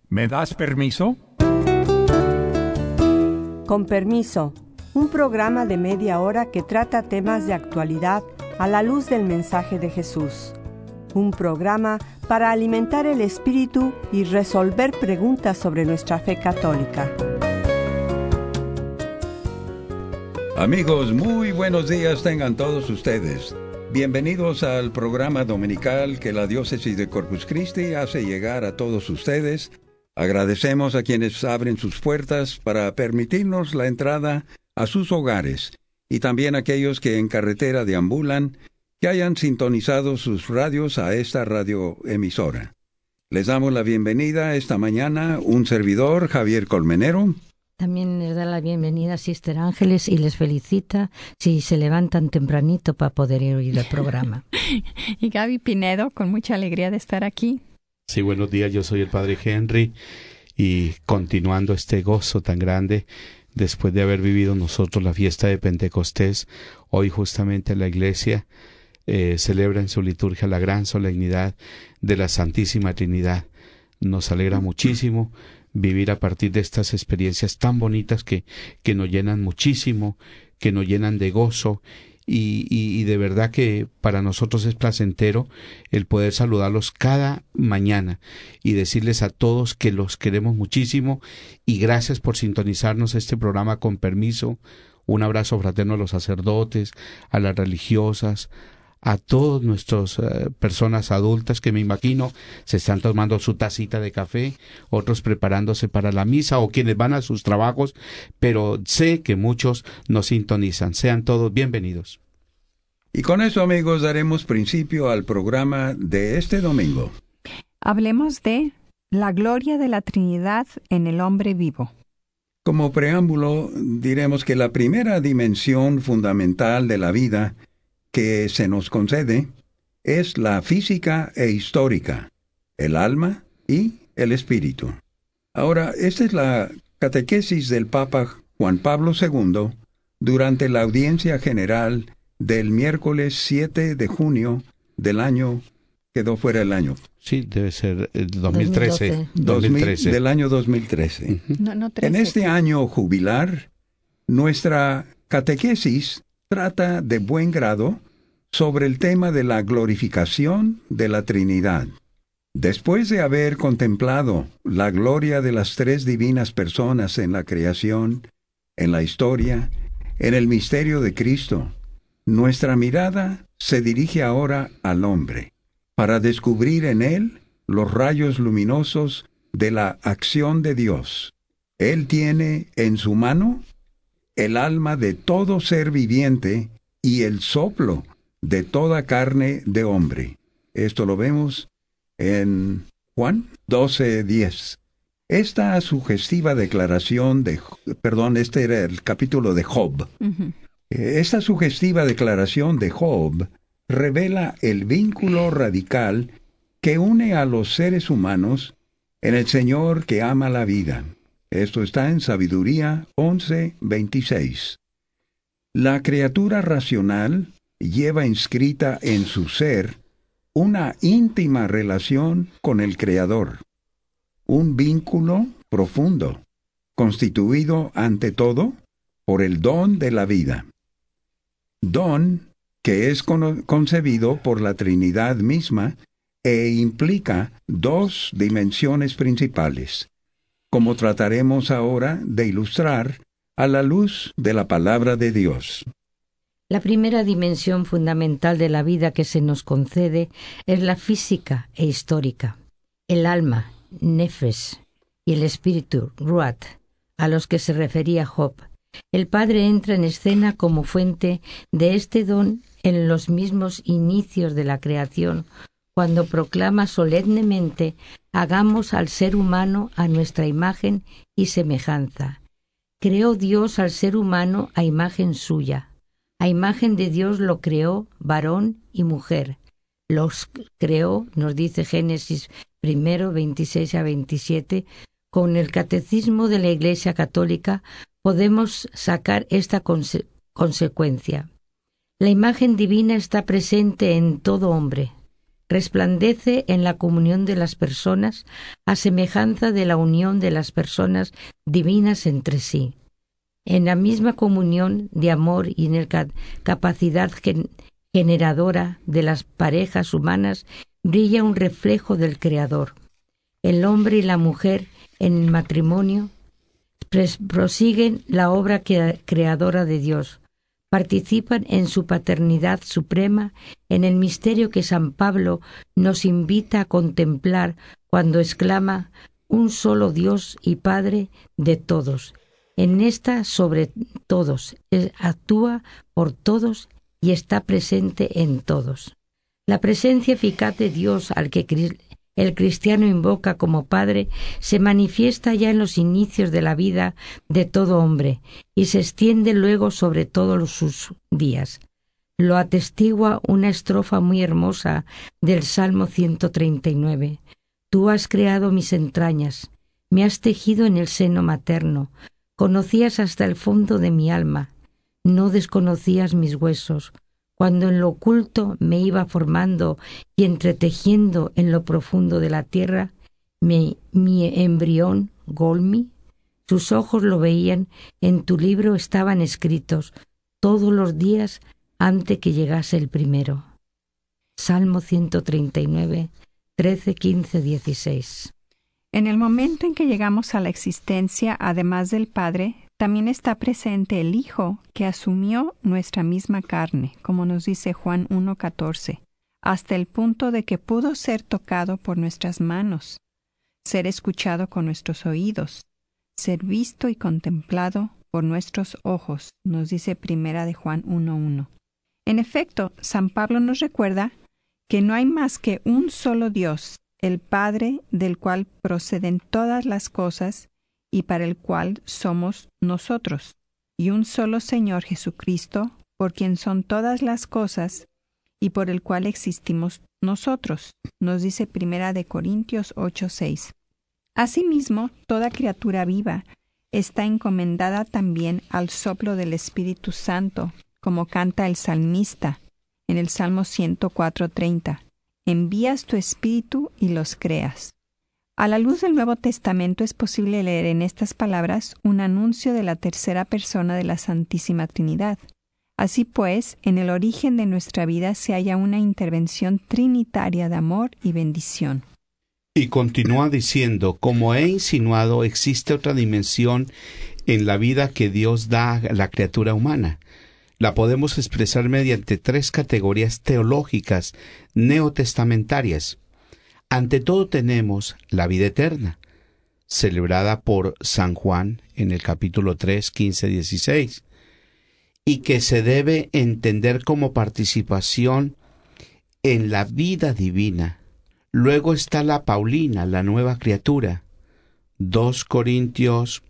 ¿Me das permiso? Con permiso, un programa de media hora que trata temas de actualidad a la luz del mensaje de Jesús. Un programa para alimentar el espíritu y resolver preguntas sobre nuestra fe católica. Amigos, muy buenos días tengan todos ustedes. Bienvenidos al programa dominical que la Diócesis de Corpus Christi hace llegar a todos ustedes. Agradecemos a quienes abren sus puertas para permitirnos la entrada a sus hogares y también a aquellos que en carretera deambulan, que hayan sintonizado sus radios a esta radioemisora. Les damos la bienvenida esta mañana un servidor, Javier Colmenero. También les da la bienvenida Sister Ángeles y les felicita si se levantan tempranito para poder oír el programa. Y Gaby Pinedo, con mucha alegría de estar aquí. Sí, buenos días, yo soy el Padre Henry y continuando este gozo tan grande, después de haber vivido nosotros la fiesta de Pentecostés, hoy justamente la Iglesia celebra en su liturgia la gran solemnidad de la Santísima Trinidad. Nos alegra muchísimo vivir a partir de estas experiencias tan bonitas que nos llenan muchísimo, que nos llenan de gozo y de verdad que para nosotros es placentero el poder saludarlos cada mañana y decirles a todos que los queremos muchísimo y gracias por sintonizarnos este programa con permiso. Un abrazo fraterno a los sacerdotes, a las religiosas, a todas nuestras personas adultas que me imagino se están tomando su tacita de café, otros preparándose para la misa o quienes van a sus trabajos, pero sé que muchos nos sintonizan. Sean todos bienvenidos. Y con eso, amigos, daremos principio al programa de este domingo. Hablemos de la gloria de la Trinidad en el hombre vivo. Como preámbulo, diremos que la primera dimensión fundamental de la vida que se nos concede es la física e histórica, el alma y el espíritu. Ahora, esta es la catequesis del Papa Juan Pablo II durante la audiencia general del miércoles 7 de junio del año, quedó fuera el año. Sí, debe ser el 2013. 2013. Del año 2013. No, en este año jubilar, nuestra catequesis trata de buen grado sobre el tema de la glorificación de la Trinidad. Después de haber contemplado la gloria de las tres divinas personas en la creación, en la historia, en el misterio de Cristo, nuestra mirada se dirige ahora al hombre, para descubrir en él los rayos luminosos de la acción de Dios. Él tiene en su mano el alma de todo ser viviente y el soplo de toda carne de hombre. Esto lo vemos en Juan 12:10. Esta sugestiva declaración este era el capítulo de Job. Esta sugestiva declaración de Job revela el vínculo radical que une a los seres humanos en el Señor que ama la vida. Esto está en Sabiduría 11:26. La criatura racional lleva inscrita en su ser una íntima relación con el Creador, un vínculo profundo, constituido ante todo por el don de la vida. Don que es concebido por la Trinidad misma e implica dos dimensiones principales, como trataremos ahora de ilustrar a la luz de la palabra de Dios. La primera dimensión fundamental de la vida que se nos concede es la física e histórica. El alma, nefesh, y el espíritu, ruach, a los que se refería Job. El Padre entra en escena como fuente de este don en los mismos inicios de la creación, cuando proclama solemnemente: hagamos al ser humano a nuestra imagen y semejanza. Creó Dios al ser humano a imagen suya. A imagen de Dios lo creó, varón y mujer. Los creó, nos dice Génesis 1, 26 a 27. Con el Catecismo de la Iglesia Católica podemos sacar esta consecuencia. La imagen divina está presente en todo hombre. resplandece en la comunión de las personas a semejanza de la unión de las personas divinas entre sí. En la misma comunión de amor y en la capacidad generadora de las parejas humanas brilla un reflejo del Creador. El hombre y la mujer en el matrimonio prosiguen la obra creadora de Dios. Participan en su paternidad suprema, en el misterio que San Pablo nos invita a contemplar cuando exclama: un solo Dios y Padre de todos. En esta sobre todos, actúa por todos y está presente en todos. La presencia eficaz de Dios al que el cristiano invoca como Padre se manifiesta ya en los inicios de la vida de todo hombre y se extiende luego sobre todos sus días. Lo atestigua una estrofa muy hermosa del Salmo 139. Tú has creado mis entrañas, me has tejido en el seno materno, conocías hasta el fondo de mi alma, no desconocías mis huesos. Cuando en lo oculto me iba formando y entretejiendo en lo profundo de la tierra, mi embrión, Golmi, tus ojos lo veían, en tu libro estaban escritos todos los días antes que llegase el primero. Salmo 139, 13, 15, 16. En el momento en que llegamos a la existencia, además del Padre, también está presente el Hijo que asumió nuestra misma carne, como nos dice Juan 1:14, hasta el punto de que pudo ser tocado por nuestras manos, ser escuchado con nuestros oídos, ser visto y contemplado por nuestros ojos, nos dice Primera de Juan 1:1. En efecto, San Pablo nos recuerda que no hay más que un solo Dios, el Padre, del cual proceden todas las cosas y para el cual somos nosotros, y un solo Señor Jesucristo, por quien son todas las cosas y por el cual existimos nosotros, nos dice Primera de Corintios 8:6. Asimismo, toda criatura viva está encomendada también al soplo del Espíritu Santo, como canta el salmista en el Salmo 104:30. Envías tu Espíritu y los creas. A la luz del Nuevo Testamento es posible leer en estas palabras un anuncio de la tercera persona de la Santísima Trinidad. Así pues, en el origen de nuestra vida se halla una intervención trinitaria de amor y bendición. Y continúa diciendo, como he insinuado, existe otra dimensión en la vida que Dios da a la criatura humana. La podemos expresar mediante 3 categorías teológicas neotestamentarias. Ante todo tenemos la vida eterna, celebrada por San Juan en el capítulo 3, 15, 16, y que se debe entender como participación en la vida divina. Luego está la Paulina, la nueva criatura, 2 Corintios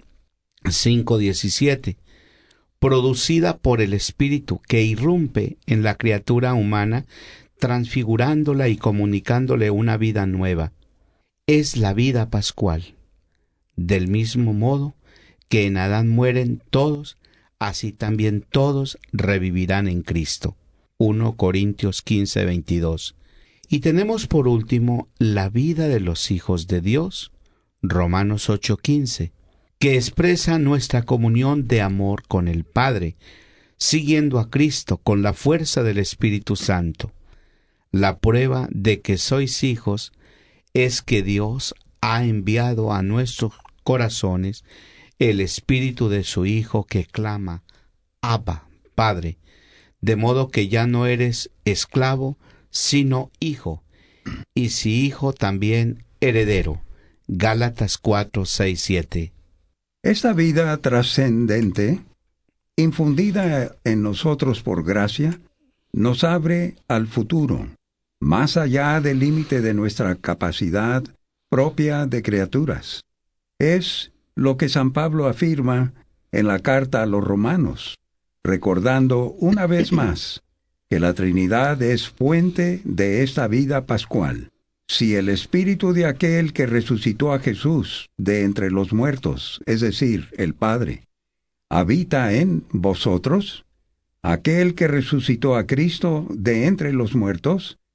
5, 17, producida por el Espíritu que irrumpe en la criatura humana, transfigurándola y comunicándole una vida nueva. Es la vida pascual. Del mismo modo que en Adán mueren todos, así también todos revivirán en Cristo. 1 Corintios 15, 22. Y tenemos por último la vida de los hijos de Dios, Romanos 8, 15, que expresa nuestra comunión de amor con el Padre, siguiendo a Cristo con la fuerza del Espíritu Santo. La prueba de que sois hijos es que Dios ha enviado a nuestros corazones el Espíritu de su Hijo que clama, Abba, Padre, de modo que ya no eres esclavo, sino hijo, y si hijo también heredero. Gálatas 4, 6, 7. Esta vida trascendente, infundida en nosotros por gracia, nos abre al futuro, más allá del límite de nuestra capacidad propia de criaturas. Es lo que San Pablo afirma en la carta a los Romanos, recordando una vez más que la Trinidad es fuente de esta vida pascual. Si el Espíritu de aquel que resucitó a Jesús de entre los muertos, es decir, el Padre, habita en vosotros, aquel que resucitó a Cristo de entre los muertos,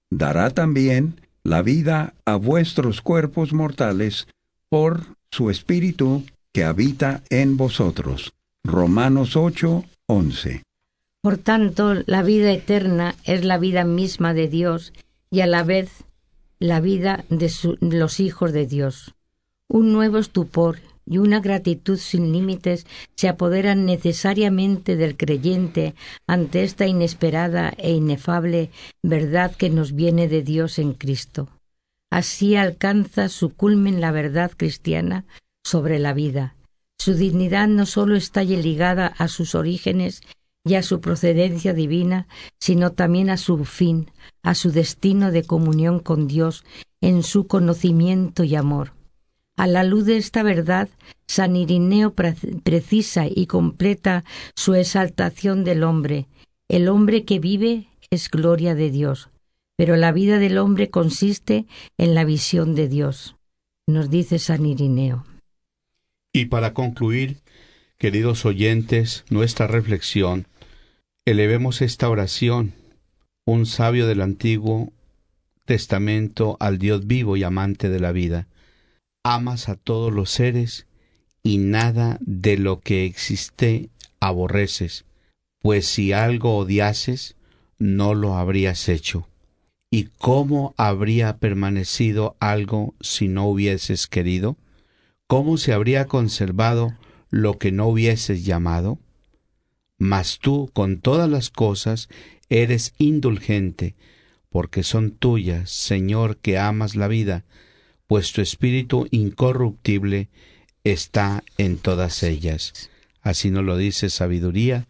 dará también la vida a vuestros cuerpos mortales por su Espíritu que habita en vosotros. Romanos 8:11. Por tanto, la vida eterna es la vida misma de Dios y a la vez la vida de los hijos de Dios. Un nuevo estupor y una gratitud sin límites se apoderan necesariamente del creyente ante esta inesperada e inefable verdad que nos viene de Dios en Cristo. Así alcanza su culmen la verdad cristiana sobre la vida. Su dignidad no sólo está ligada a sus orígenes y a su procedencia divina, sino también a su fin, a su destino de comunión con Dios en su conocimiento y amor. A la luz de esta verdad, San Irineo precisa y completa su exaltación del hombre. El hombre que vive es gloria de Dios, pero la vida del hombre consiste en la visión de Dios, nos dice San Irineo. Y para concluir, queridos oyentes, nuestra reflexión, elevemos esta oración, un sabio del Antiguo Testamento al Dios vivo y amante de la vida. Amas a todos los seres y nada de lo que existe aborreces, pues si algo odiases, no lo habrías hecho. ¿Y cómo habría permanecido algo si no hubieses querido? ¿Cómo se habría conservado lo que no hubieses llamado? Mas tú, con todas las cosas, eres indulgente, porque son tuyas, Señor, que amas la vida, pues tu espíritu incorruptible está en todas ellas. Así nos lo dice Sabiduría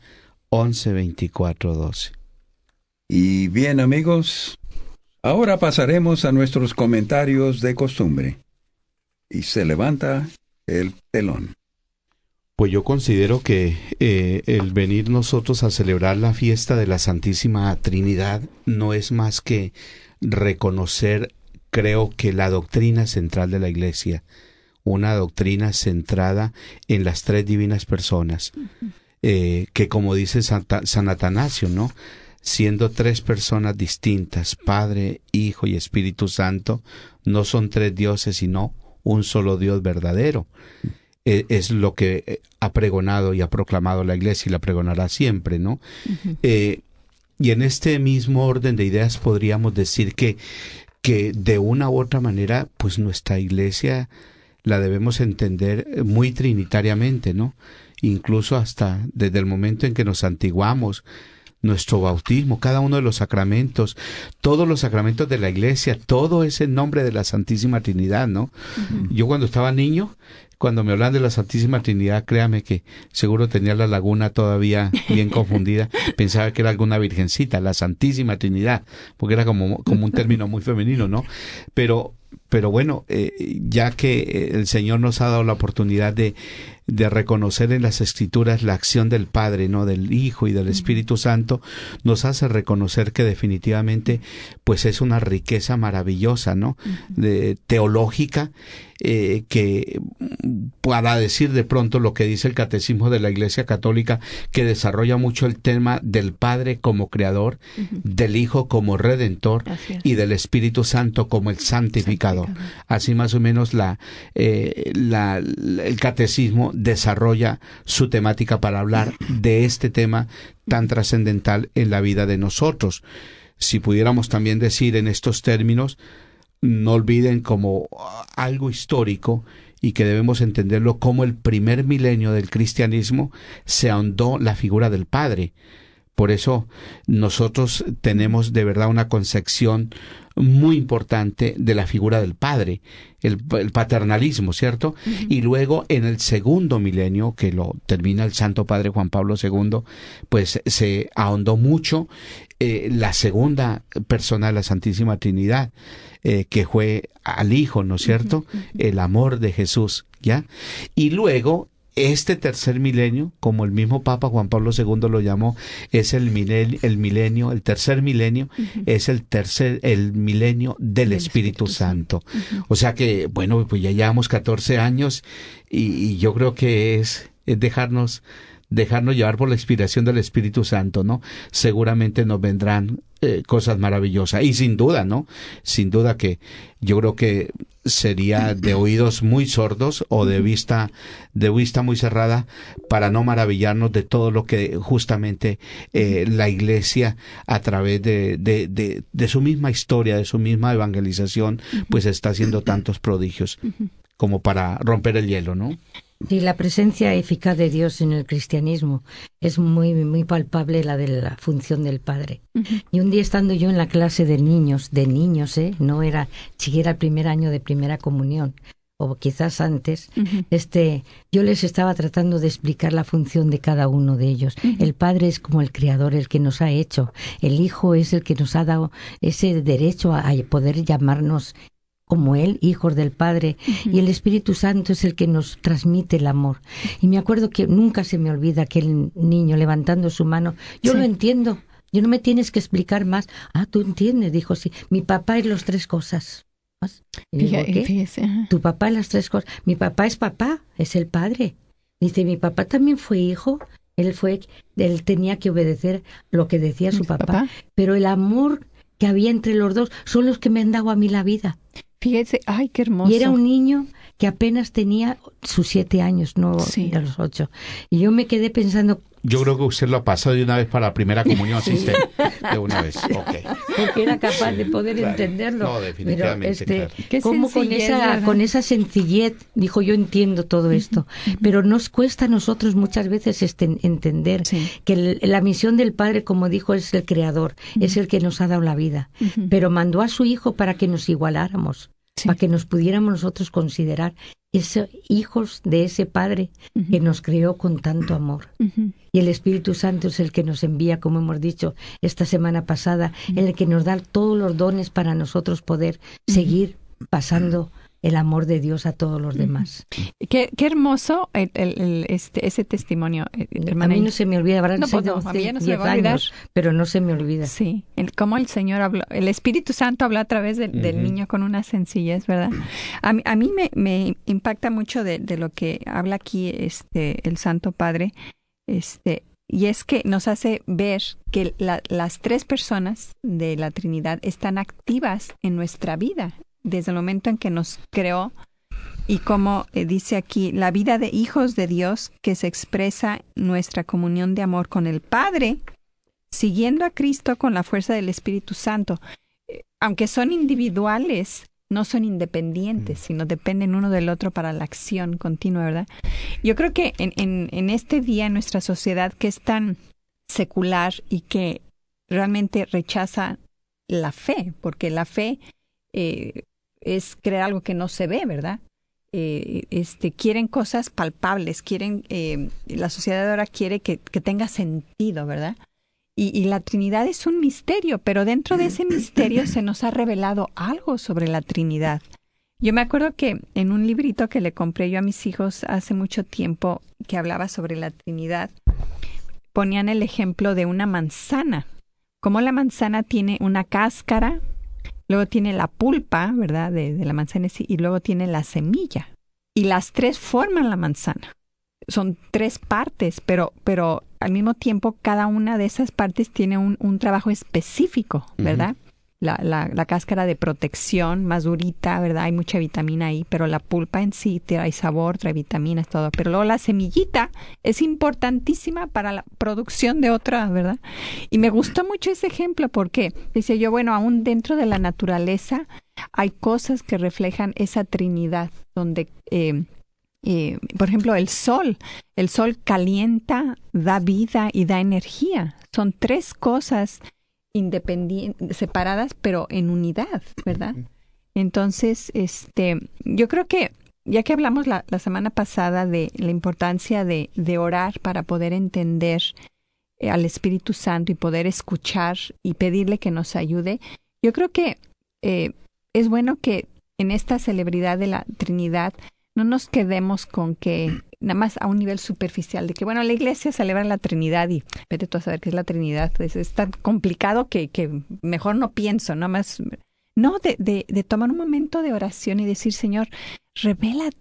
11:24-12. Y bien, amigos, ahora pasaremos a nuestros comentarios de costumbre. Y se levanta el telón. Pues yo considero que el venir nosotros a celebrar la fiesta de la Santísima Trinidad no es más que reconocer, creo que la doctrina central de la Iglesia, una doctrina centrada en las tres divinas personas, que como dice San Atanasio, ¿no?, siendo tres personas distintas, Padre, Hijo y Espíritu Santo, no son tres dioses, sino un solo Dios verdadero. Es lo que ha pregonado y ha proclamado la Iglesia y la pregonará siempre, ¿no? Uh-huh. Y en este mismo orden de ideas podríamos decir que de una u otra manera, pues nuestra Iglesia la debemos entender muy trinitariamente, ¿no? Incluso hasta desde el momento en que nos santiguamos, nuestro bautismo, cada uno de los sacramentos, todos los sacramentos de la Iglesia, todo es en nombre de la Santísima Trinidad, ¿no? Uh-huh. Yo cuando estaba niño, cuando me hablan de la Santísima Trinidad, créame que seguro tenía la laguna todavía bien confundida, pensaba que era alguna virgencita, la Santísima Trinidad, porque era como un término muy femenino, ¿no? Pero bueno, ya que el Señor nos ha dado la oportunidad de reconocer en las Escrituras la acción del Padre, ¿no?, del Hijo y del Espíritu Santo, nos hace reconocer que definitivamente pues es una riqueza maravillosa, ¿no?, teológica, que para decir de pronto lo que dice el Catecismo de la Iglesia Católica, que desarrolla mucho el tema del Padre como Creador, del Hijo como Redentor y del Espíritu Santo como el Santificador. Así más o menos el Catecismo desarrolla su temática para hablar de este tema tan trascendental en la vida de nosotros. Si pudiéramos también decir en estos términos, no olviden como algo histórico y que debemos entenderlo como el primer milenio del cristianismo se ahondó la figura del Padre. Por eso nosotros tenemos de verdad una concepción muy importante de la figura del Padre, el paternalismo, ¿cierto? Uh-huh. Y luego en el segundo milenio, que lo termina el Santo Padre Juan Pablo II, pues se ahondó mucho la segunda persona de la Santísima Trinidad, que fue al Hijo, ¿no es cierto? Uh-huh. El amor de Jesús, ¿ya? Y luego este tercer milenio, como el mismo Papa Juan Pablo II lo llamó, es el tercer milenio, uh-huh, es el milenio del Espíritu Santo. Uh-huh. O sea que, bueno, pues ya llevamos 14 años y yo creo que es dejarnos llevar por la inspiración del Espíritu Santo, ¿no? Seguramente nos vendrán cosas maravillosas. Y sin duda, ¿no? Sin duda que yo creo que sería de oídos muy sordos o de vista muy cerrada para no maravillarnos de todo lo que justamente la Iglesia, a través de su misma historia, de su misma evangelización, pues está haciendo tantos prodigios como para romper el hielo, ¿no? Sí, la presencia eficaz de Dios en el cristianismo es muy, muy palpable, la de la función del Padre. Y un día, estando yo en la clase de niños, no era siquiera el primer año de primera comunión, o quizás antes, yo les estaba tratando de explicar la función de cada uno de ellos. El Padre es como el Creador, el que nos ha hecho. El Hijo es el que nos ha dado ese derecho a poder llamarnos como Él, hijos del Padre, y el Espíritu Santo es el que nos transmite el amor. Y me acuerdo que nunca se me olvida aquel niño levantando su mano. Yo lo entiendo, yo no me tienes que explicar más. Ah, tú entiendes, dijo, sí, mi papá es las tres cosas. Y digo, ¿qué? Tu papá es las tres cosas. Mi papá, es el Padre. Dice, mi papá también fue hijo, él tenía que obedecer lo que decía su papá, pero el amor que había entre los dos son los que me han dado a mí la vida. Fíjese, ay, qué hermoso. Y era un niño que apenas tenía sus 7 años, no a los 8. Y yo me quedé pensando... Yo creo que usted lo pasó de una vez para la primera comunión, sí. De una vez, Porque era capaz de poder entenderlo. No, definitivamente, pero cómo con esa sencillez, dijo, yo entiendo todo esto. Pero nos cuesta a nosotros muchas veces entender que la misión del Padre, como dijo, es el Creador, es el que nos ha dado la vida. Pero mandó a su Hijo para que nos igualáramos. Para que nos pudiéramos nosotros considerar hijos de ese Padre que nos creó con tanto amor. Y el Espíritu Santo es el que nos envía, como hemos dicho esta semana pasada, el que nos da todos los dones para nosotros poder seguir pasando el amor de Dios a todos los demás. Qué hermoso ese testimonio, hermana. A mí no se me olvida, ¿verdad? No, a mí ya no se me va a olvidar. Años, pero no se me olvida. Sí, cómo el Señor habló, el Espíritu Santo habló a través del niño con una sencillez, ¿verdad? A mí me impacta mucho de lo que habla aquí el Santo Padre, y es que nos hace ver que las tres personas de la Trinidad están activas en nuestra vida desde el momento en que nos creó, y como dice aquí, la vida de hijos de Dios que se expresa nuestra comunión de amor con el Padre, siguiendo a Cristo con la fuerza del Espíritu Santo. Aunque son individuales, no son independientes, sino dependen uno del otro para la acción continua, ¿verdad? Yo creo que en este día, en nuestra sociedad que es tan secular y que realmente rechaza la fe, porque la fe es creer algo que no se ve, ¿verdad? Quieren cosas palpables, la sociedad ahora quiere que tenga sentido, ¿verdad? Y la Trinidad es un misterio, pero dentro de ese misterio se nos ha revelado algo sobre la Trinidad. Yo me acuerdo que en un librito que le compré yo a mis hijos hace mucho tiempo, que hablaba sobre la Trinidad, ponían el ejemplo de una manzana. Como la manzana tiene una cáscara, luego tiene la pulpa, ¿verdad?, de la manzana, y luego tiene la semilla. Y las tres forman la manzana. Son tres partes, pero al mismo tiempo cada una de esas partes tiene un trabajo específico, ¿verdad? La cáscara de protección, más durita, ¿verdad? Hay mucha vitamina ahí, pero la pulpa en sí trae sabor, trae vitaminas, todo. Pero luego la semillita es importantísima para la producción de otra, ¿verdad? Y me gustó mucho ese ejemplo porque, decía yo, bueno, aún dentro de la naturaleza hay cosas que reflejan esa Trinidad, donde, por ejemplo, el sol calienta, da vida y da energía. Son tres cosas independientes, separadas, pero en unidad, ¿verdad? Entonces, yo creo que, ya que hablamos la semana pasada de la importancia de orar para poder entender al Espíritu Santo y poder escuchar y pedirle que nos ayude, yo creo que es bueno que en esta celebridad de la Trinidad no nos quedemos con que nada más a un nivel superficial de que, bueno, la iglesia celebra la Trinidad y vete tú a saber qué es la Trinidad. Es tan complicado que mejor no pienso, nada más. No, de tomar un momento de oración y decir, Señor,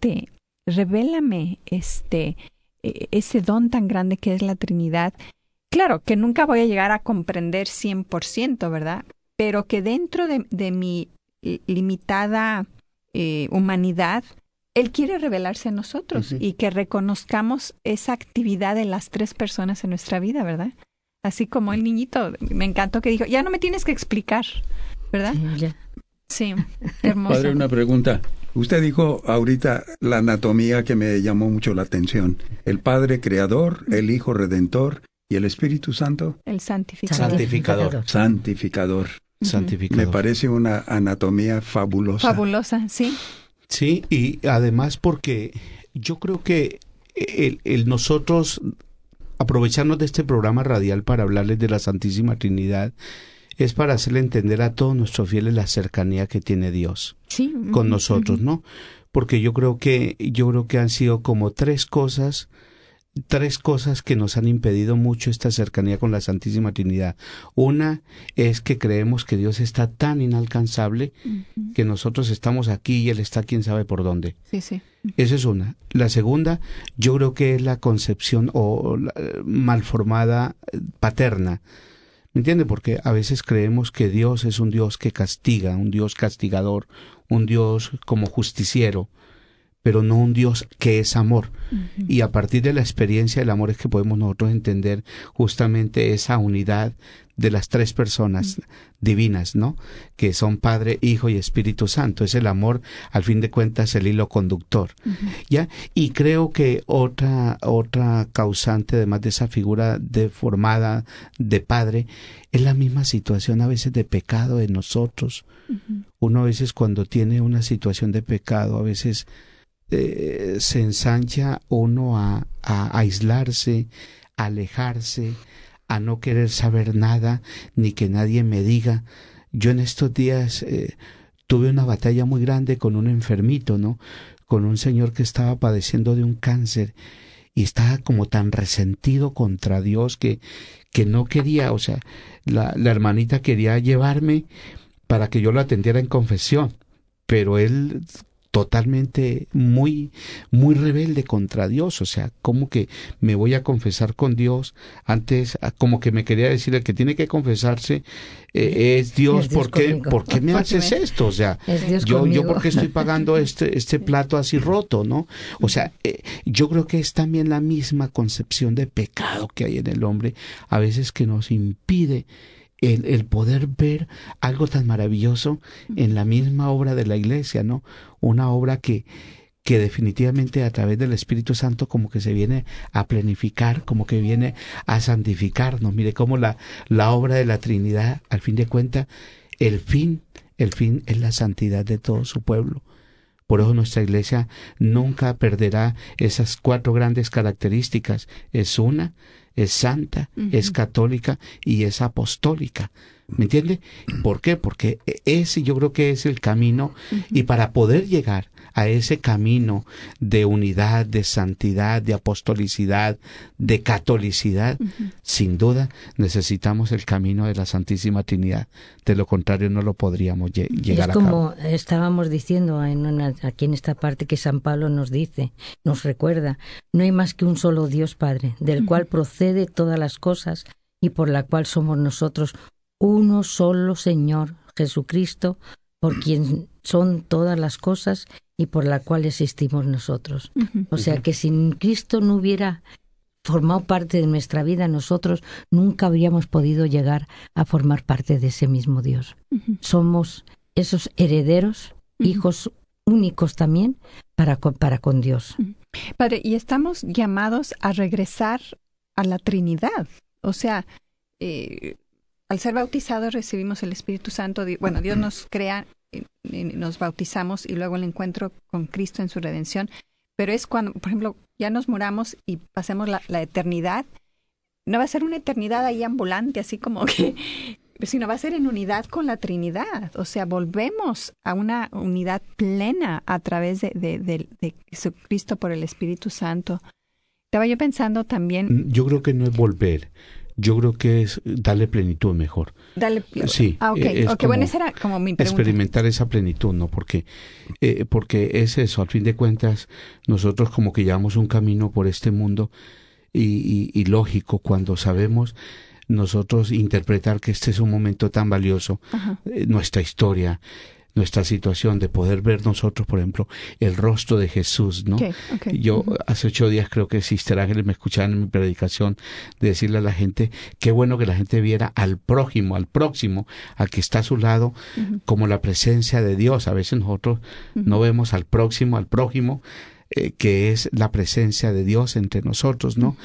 revélame ese don tan grande que es la Trinidad. claro, que nunca voy a llegar a comprender 100%, ¿verdad? Pero que dentro de mi limitada humanidad, Él quiere revelarse a nosotros y que reconozcamos esa actividad de las tres personas en nuestra vida, ¿verdad? Así como el niñito, me encantó que dijo, ya no me tienes que explicar, ¿verdad? Sí, ya. Sí, hermoso. Padre, una pregunta. Usted dijo ahorita la anatomía que me llamó mucho la atención. El Padre Creador, el Hijo Redentor y el Espíritu Santo. El santificador. Santificador. Santificador. Me parece una anatomía fabulosa. Fabulosa, sí. Sí, y además porque yo creo que el nosotros aprovecharnos de este programa radial para hablarles de la Santísima Trinidad es para hacerle entender a todos nuestros fieles la cercanía que tiene Dios con nosotros, ¿no? Porque yo creo que han sido como tres cosas que nos han impedido mucho esta cercanía con la Santísima Trinidad. Una es que creemos que Dios está tan inalcanzable que nosotros estamos aquí y Él está quién sabe por dónde. Sí. Esa es una. La segunda, yo creo que es la concepción malformada paterna. ¿Me entiende? Porque a veces creemos que Dios es un Dios que castiga, un Dios castigador, un Dios como justiciero, pero no un Dios que es amor. Y a partir de la experiencia del amor es que podemos nosotros entender justamente esa unidad de las tres personas divinas, ¿no? Que son Padre, Hijo y Espíritu Santo. Es el amor, al fin de cuentas, el hilo conductor. ¿Ya? Y creo que otra causante, además de esa figura deformada de Padre, es la misma situación a veces de pecado de nosotros. Uno a veces cuando tiene una situación de pecado, a veces se ensancha uno a aislarse, a alejarse, a no querer saber nada, ni que nadie me diga. Yo en estos días tuve una batalla muy grande con un enfermito, ¿no? Con un señor que estaba padeciendo de un cáncer y estaba como tan resentido contra Dios que no quería, o sea, la hermanita quería llevarme para que yo lo atendiera en confesión, pero él totalmente muy rebelde contra Dios, o sea, como que me voy a confesar con Dios, antes como que me quería decir el que tiene que confesarse es Dios, ¿por qué me haces esto? O sea, yo por qué estoy pagando este plato así roto, ¿no? O sea, yo creo que es también la misma concepción de pecado que hay en el hombre, a veces que nos impide el poder ver algo tan maravilloso en la misma obra de la Iglesia, ¿no? Una obra que definitivamente a través del Espíritu Santo como que se viene a plenificar, como que viene a santificarnos. Mire cómo la obra de la Trinidad, al fin de cuentas, el fin es la santidad de todo su pueblo. Por eso nuestra Iglesia nunca perderá esas cuatro grandes características. Es una, es santa, es católica y es apostólica. ¿Me entiende? ¿Por qué? Porque ese yo creo que es el camino y para poder llegar a ese camino de unidad, de santidad, de apostolicidad, de catolicidad, sin duda necesitamos el camino de la Santísima Trinidad. De lo contrario no lo podríamos llegar a cabo. Es como estábamos diciendo aquí en esta parte que San Pablo nos dice, nos recuerda, no hay más que un solo Dios Padre, del cual procede todas las cosas y por la cual somos nosotros uno solo Señor Jesucristo, por quien son todas las cosas y por la cual existimos nosotros. O sea que sin Cristo no hubiera formado parte de nuestra vida, nosotros nunca habríamos podido llegar a formar parte de ese mismo Dios. Somos esos herederos, hijos únicos también para con Dios. Padre, y estamos llamados a regresar a la Trinidad. O sea, al ser bautizados recibimos el Espíritu Santo. Bueno, Dios nos crea, nos bautizamos y luego el encuentro con Cristo en su redención. Pero es cuando, por ejemplo, ya nos muramos y pasemos la eternidad. No va a ser una eternidad ahí ambulante, así como que, sino va a ser en unidad con la Trinidad. O sea, volvemos a una unidad plena a través de Jesucristo por el Espíritu Santo. Estaba yo pensando también... Yo creo que no es volver. Yo creo que es darle plenitud mejor. Sí. Okay, bueno, esa era como mi pregunta. Experimentar esa plenitud, ¿no? Porque es eso, al fin de cuentas, nosotros como que llevamos un camino por este mundo y lógico cuando sabemos nosotros interpretar que este es un momento tan valioso, nuestra historia, nuestra situación, de poder ver nosotros, por ejemplo, el rostro de Jesús, ¿no? Okay. Yo hace 8 días creo que Sister Ángeles me escuchaba en mi predicación de decirle a la gente, qué bueno que la gente viera al prójimo, al próximo, al que está a su lado, como la presencia de Dios. A veces nosotros no vemos al próximo, al prójimo, que es la presencia de Dios entre nosotros, ¿no?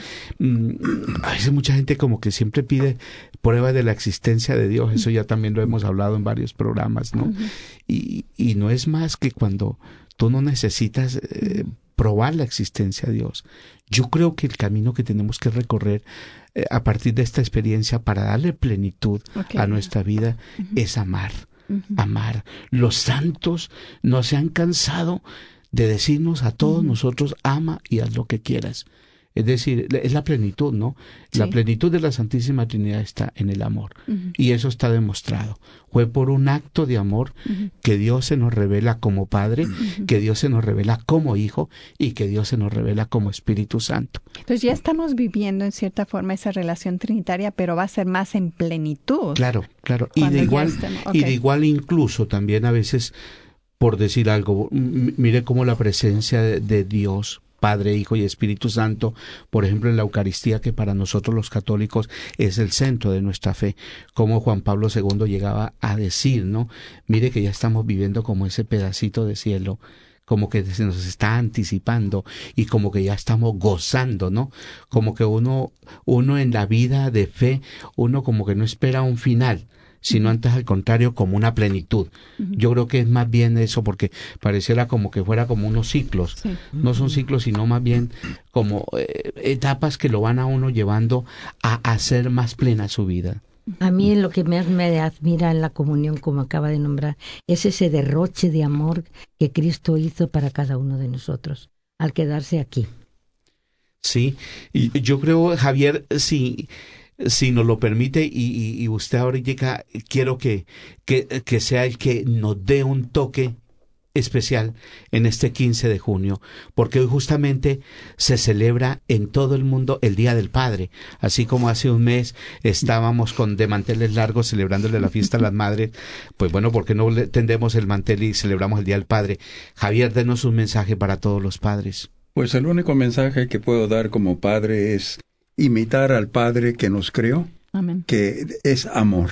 A veces mucha gente como que siempre pide prueba de la existencia de Dios, eso ya también lo hemos hablado en varios programas, ¿no? Y no es más que cuando tú no necesitas probar la existencia de Dios. Yo creo que el camino que tenemos que recorrer a partir de esta experiencia para darle plenitud a nuestra vida es amar, amar. Los santos no se han cansado de decirnos a todos nosotros, ama y haz lo que quieras. Es decir, es la plenitud, ¿no? Sí. La plenitud de la Santísima Trinidad está en el amor. Y eso está demostrado. Fue por un acto de amor que Dios se nos revela como Padre, que Dios se nos revela como Hijo y que Dios se nos revela como Espíritu Santo. Entonces ya estamos viviendo en cierta forma esa relación trinitaria, pero va a ser más en plenitud. Claro. Y de igual incluso también a veces, por decir algo, mire cómo la presencia de Dios, Padre, Hijo y Espíritu Santo, por ejemplo en la Eucaristía, que para nosotros los católicos es el centro de nuestra fe, como Juan Pablo II llegaba a decir, ¿no? Mire que ya estamos viviendo como ese pedacito de cielo, como que se nos está anticipando y como que ya estamos gozando, ¿no? Como que uno en la vida de fe, uno como que no espera un final, sino antes al contrario como una plenitud. Yo creo que es más bien eso, porque pareciera como que fuera como unos ciclos. Sí. No son ciclos, sino más bien como etapas que lo van a uno llevando a hacer más plena su vida. A mí lo que más me admira en la comunión, como acaba de nombrar, es ese derroche de amor que Cristo hizo para cada uno de nosotros al quedarse aquí. Sí, y yo creo, Javier, si nos lo permite, y usted ahorita quiero que sea el que nos dé un toque especial en este 15 de junio, porque hoy justamente se celebra en todo el mundo el Día del Padre, así como hace un mes estábamos de manteles largos celebrándole la fiesta a las madres. Pues bueno, ¿por qué no le tendemos el mantel y celebramos el Día del Padre? Javier, denos un mensaje para todos los padres. Pues el único mensaje que puedo dar como padre es imitar al Padre que nos creó, Amén, que es amor.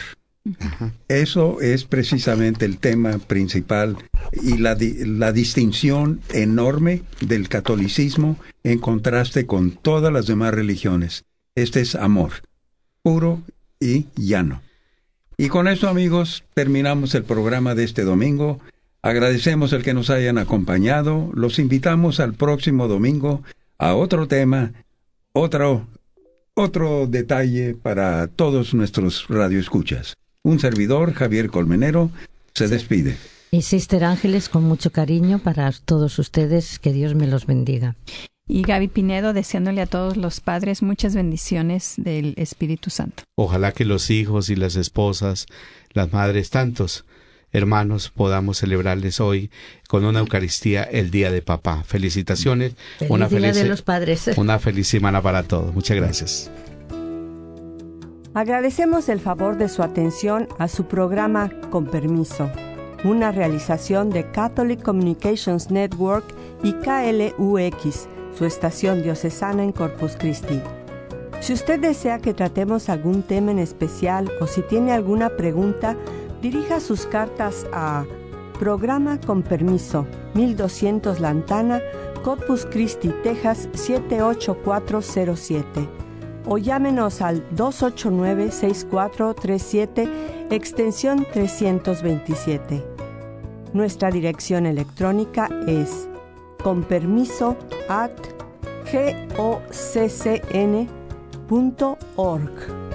Eso es precisamente el tema principal y la distinción enorme del catolicismo en contraste con todas las demás religiones. Este es amor, puro y llano. Y con esto, amigos, terminamos el programa de este domingo. Agradecemos el que nos hayan acompañado. Los invitamos al próximo domingo a otro tema, otro detalle para todos nuestros radioescuchas. Un servidor, Javier Colmenero, se despide. Y Sister Ángeles, con mucho cariño para todos ustedes, que Dios me los bendiga. Y Gaby Pinedo, deseándole a todos los padres muchas bendiciones del Espíritu Santo. Ojalá que los hijos y las esposas, las madres, tantos hermanos, podamos celebrarles hoy con una Eucaristía el Día de Papá. Felicitaciones. Feliz Día de los Padres. Una feliz semana para todos. Muchas gracias. Agradecemos el favor de su atención a su programa Con Permiso, una realización de Catholic Communications Network y KLUX, su estación diocesana en Corpus Christi. Si usted desea que tratemos algún tema en especial o si tiene alguna pregunta, dirija sus cartas a Programa Con Permiso, 1200 Lantana, Corpus Christi, Texas 78407. O llámenos al 289-6437, extensión 327. Nuestra dirección electrónica es conpermiso@goccn.org.